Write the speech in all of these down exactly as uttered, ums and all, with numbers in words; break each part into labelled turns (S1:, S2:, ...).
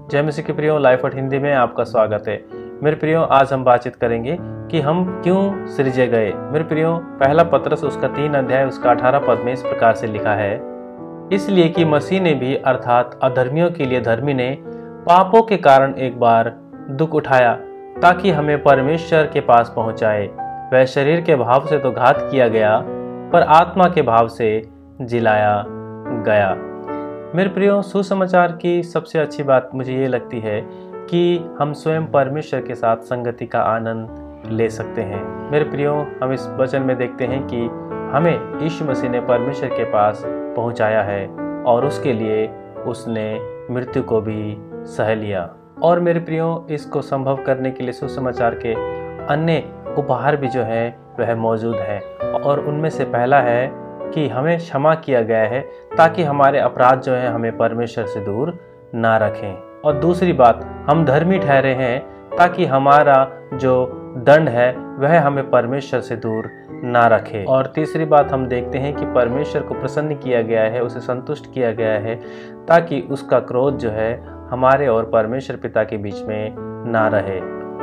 S1: जय मसीह के प्रियो, लाइफ एट हिंदी में आपका स्वागत है। मेरे प्रियो, आज हम बातचीत करेंगे कि हम क्यों सृजे गए। मेरे प्रियो, पहला पत्रस उसका तीन अध्याय उसका अठारह पद में इस प्रकार से लिखा है, इसलिए कि मसीह ने भी अर्थात अधर्मियों के लिए धर्मी ने पापों के कारण एक बार दुख उठाया ताकि हमें परमेश्वर के पास पहुंचाए। वह शरीर के भाव से तो घात किया गया पर आत्मा के भाव से जिलाया गया। मेरे प्रियो, सुसमाचार की सबसे अच्छी बात मुझे ये लगती है कि हम स्वयं परमेश्वर के साथ संगति का आनंद ले सकते हैं। मेरे प्रियो, हम इस वचन में देखते हैं कि हमें यीशु मसीह ने परमेश्वर के पास पहुंचाया है और उसके लिए उसने मृत्यु को भी सह लिया। और मेरे प्रियो, इसको संभव करने के लिए सुसमाचार के अन्य उपहार भी जो है वह मौजूद है और उनमें से पहला है कि हमें क्षमा किया गया है ताकि हमारे अपराध जो है हमें परमेश्वर से दूर ना रखें। और दूसरी बात, हम धर्मी ठहरे हैं ताकि हमारा जो दंड है वह हमें परमेश्वर से दूर ना रखे। और तीसरी बात, हम देखते हैं कि परमेश्वर को प्रसन्न किया गया है, उसे संतुष्ट किया गया है ताकि उसका क्रोध जो है हमारे और परमेश्वर पिता के बीच में ना रहे।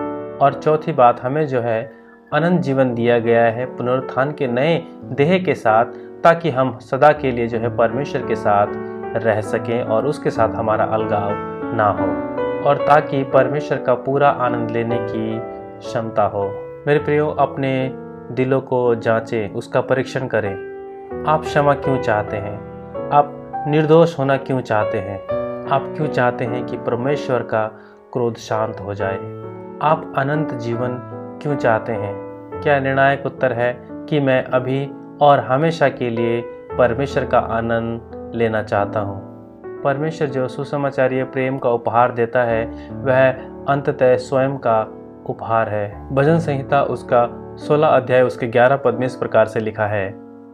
S1: और चौथी बात, हमें जो है अनंत जीवन दिया गया है पुनरुत्थान के नए देह के साथ, ताकि हम सदा के लिए जो है परमेश्वर के साथ रह सकें और उसके साथ हमारा अलगाव ना हो और ताकि परमेश्वर का पूरा आनंद लेने की क्षमता हो। मेरे प्रियो, अपने दिलों को जांचें, उसका परीक्षण करें। आप क्षमा क्यों चाहते हैं? आप निर्दोष होना क्यों चाहते हैं? आप क्यों चाहते हैं कि परमेश्वर का क्रोध शांत हो जाए? आप अनंत जीवन क्यों चाहते हैं? क्या निर्णायक उत्तर है कि मैं अभी और हमेशा के लिए परमेश्वर का आनंद लेना चाहता हूँ। परमेश्वर जो सुसमाचारीय प्रेम का उपहार देता है वह अंततः स्वयं का उपहार है। भजन संहिता उसका सोलह अध्याय उसके ग्यारह पद में इस प्रकार से लिखा है,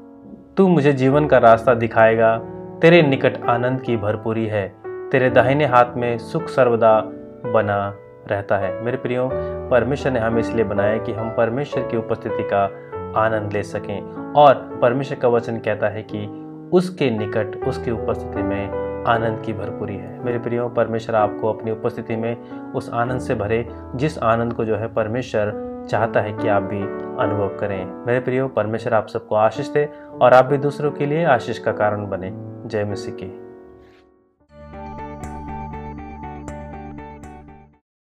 S1: तू मुझे जीवन का रास्ता दिखाएगा, तेरे निकट आनंद की भरपूरी है, तेरे दाहिने हाथ में सुख सर्वदा बना रहता है। मेरे प्रियो, परमेश्वर ने हमें इसलिए बनाया कि हम परमेश्वर की उपस्थिति का आनंद ले सकें और परमेश्वर का वचन कहता है कि उसके निकट, उसकी उपस्थिति में आनंद की भरपूरी है। मेरे प्रियो, परमेश्वर आपको अपनी उपस्थिति में उस आनंद से भरे जिस आनंद को जो है परमेश्वर चाहता है कि आप भी अनुभव करें। मेरे प्रियो, परमेश्वर आप सबको आशीष दे और आप भी दूसरों के लिए आशीष का कारण बने। जय मसीह की।